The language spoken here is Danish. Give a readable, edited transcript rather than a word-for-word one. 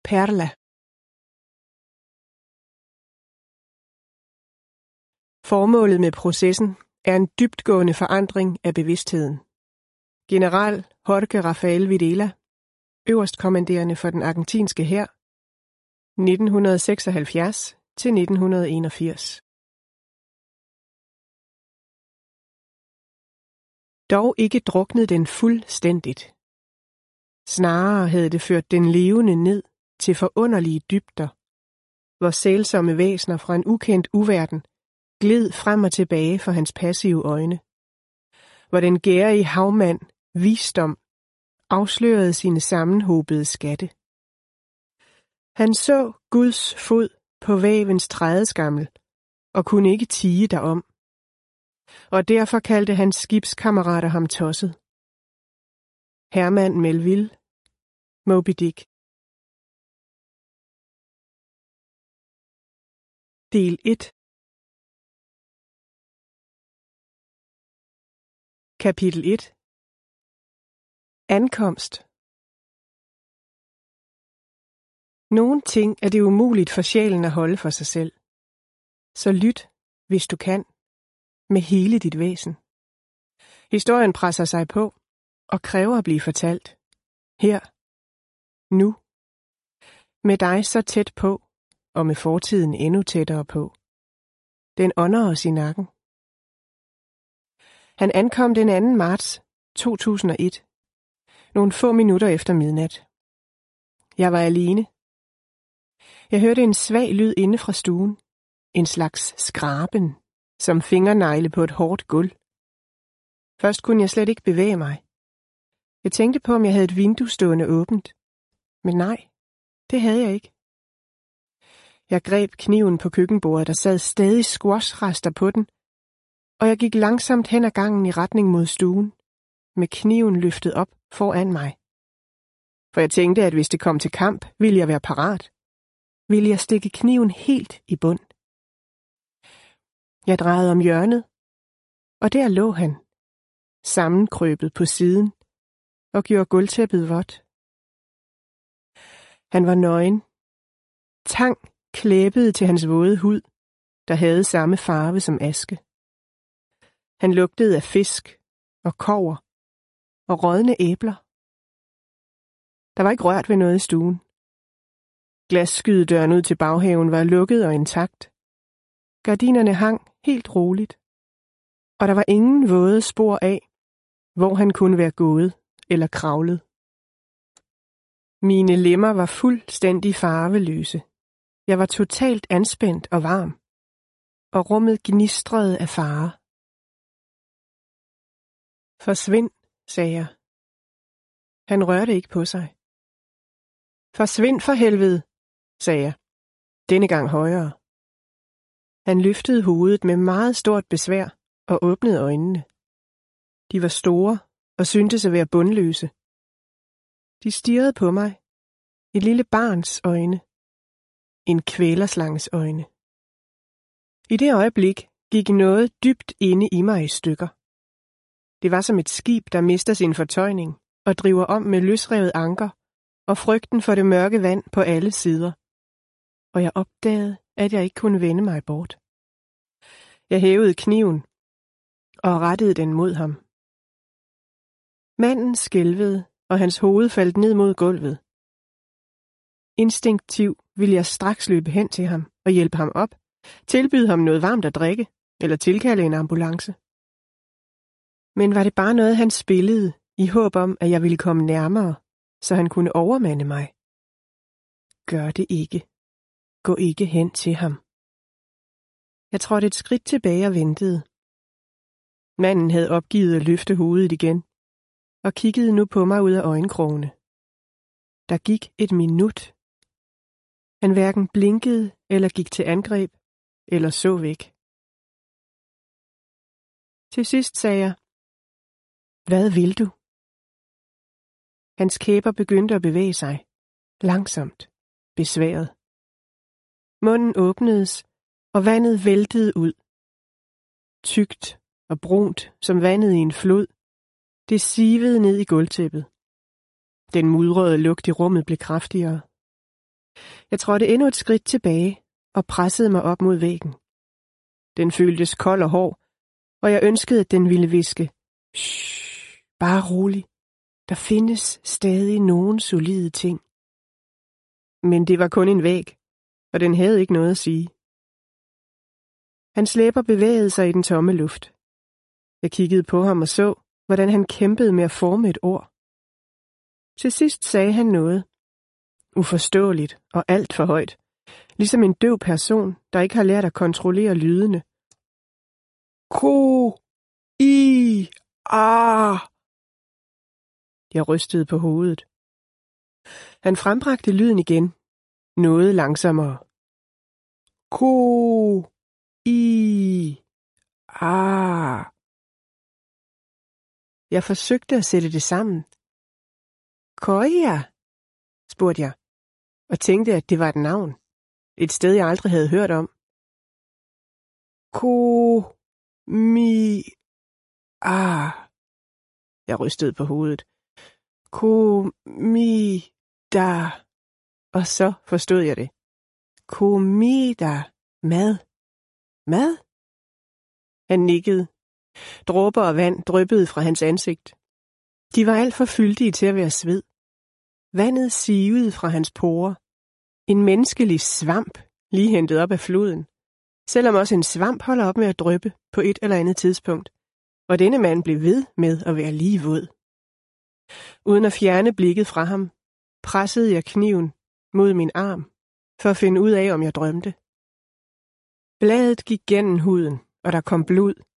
Perla. Formålet med processen er en dybtgående forandring af bevidstheden. General Jorge Rafael Videla, øverstkommanderende for den argentinske hær, 1976 til 1981. Dog ikke druknet den fuldstændigt. Snarere havde det ført den levende ned til forunderlige dybder, hvor sælsomme væsener fra en ukendt uverden gled frem og tilbage for hans passive øjne. Hvor den gærige havmand, visdom, afslørede sine sammenhobede skatte. Han så Guds fod på vævens trædeskammel og kunne ikke tie derom. Og derfor kaldte hans skibskammerater ham tosset. Herman Melville, Moby Dick. Del 1. Kapitel 1. Ankomst. Nogle ting er det umuligt for sjælen at holde for sig selv. Så lyt, hvis du kan, med hele dit væsen. Historien presser sig på og kræver at blive fortalt. Her. Nu. Med dig så tæt på, og med fortiden endnu tættere på. Den ånder os i nakken. Han ankom den 2. marts 2001. Nogle få minutter efter midnat. Jeg var alene. Jeg hørte en svag lyd inde fra stuen. En slags skraben, som fingernegle på et hårdt gulv. Først kunne jeg slet ikke bevæge mig. Jeg tænkte på, om jeg havde et vindue stående åbent. Men nej, det havde jeg ikke. Jeg greb kniven på køkkenbordet, der sad stadig squashrester på den, og jeg gik langsomt hen ad gangen i retning mod stuen, med kniven løftet op foran mig. For jeg tænkte, at hvis det kom til kamp, ville jeg være parat. Ville jeg stikke kniven helt i bund. Jeg drejede om hjørnet, og der lå han, sammenkrøbet på siden, og gjorde gulvtæppet vådt. Han var nøgen. Tang klæbede til hans våde hud, der havde samme farve som aske. Han lugtede af fisk og kobber og rådne æbler. Der var ikke rørt ved noget i stuen. Glasskydedøren ud til baghaven var lukket og intakt. Gardinerne hang helt roligt, og der var ingen våde spor af, hvor han kunne være gået eller kravlet. Mine lemmer var fuldstændig farveløse. Jeg var totalt anspændt og varm, og rummet gnistrede af fare. Forsvind, sagde jeg. Han rørte ikke på sig. Forsvind for helvede, sagde jeg, denne gang højere. Han løftede hovedet med meget stort besvær og åbnede øjnene. De var store og syntes at være bundløse. De stirrede på mig. Et lille barns øjne. En kvælerslanges øjne. I det øjeblik gik noget dybt inde i mig i stykker. Det var som et skib, der mister sin fortøjning og driver om med løsrevet anker og frygten for det mørke vand på alle sider. Og jeg opdagede, at jeg ikke kunne vende mig bort. Jeg hævede kniven og rettede den mod ham. Manden skælvede, og hans hoved faldt ned mod gulvet. Instinktivt ville jeg straks løbe hen til ham og hjælpe ham op, tilbyde ham noget varmt at drikke eller tilkalde en ambulance. Men var det bare noget, han spillede i håb om, at jeg ville komme nærmere, så han kunne overmande mig? Gør det ikke. Gå ikke hen til ham. Jeg trådte et skridt tilbage og ventede. Manden havde opgivet at løfte hovedet igen, og kiggede nu på mig ud af øjenkrogene. Der gik et minut. Han hverken blinkede eller gik til angreb, eller så væk. Til sidst sagde jeg, hvad vil du? Hans kæber begyndte at bevæge sig, langsomt, besværet. Munden åbnedes, og vandet væltede ud. Tykt og brunt som vandet i en flod. Det sivede ned i gulvtæppet. Den mudrede lugt i rummet blev kraftigere. Jeg trådte endnu et skridt tilbage og pressede mig op mod væggen. Den føltes kold og hård, og jeg ønskede, at den ville hviske. Shh, bare rolig. Der findes stadig nogle solide ting. Men det var kun en væg, og den havde ikke noget at sige. Hans læber bevægede sig i den tomme luft. Jeg kiggede på ham og så, hvordan han kæmpede med at forme et ord. Til sidst sagde han noget. Uforståeligt og alt for højt. Ligesom en døv person, der ikke har lært at kontrollere lydene. Jeg rystede på hovedet. Han frembragte lyden igen. Noget langsommere. Jeg forsøgte at sætte det sammen. Koia, spurgte jeg, og tænkte, at det var et navn. Et sted, jeg aldrig havde hørt om. Jeg rystede på hovedet. Komida. Og så forstod jeg det. Komida. Mad. Mad? Han nikkede. Dråber af vand dryppede fra hans ansigt. De var alt for fyldige til at være sved. Vandet sivede fra hans porer. En menneskelig svamp, lige hentet op af floden. Selvom også en svamp holder op med at dryppe på et eller andet tidspunkt. Og denne mand blev ved med at være lige våd. Uden at fjerne blikket fra ham, pressede jeg kniven mod min arm, for at finde ud af, om jeg drømte. Bladet gik gennem huden, og der kom blod,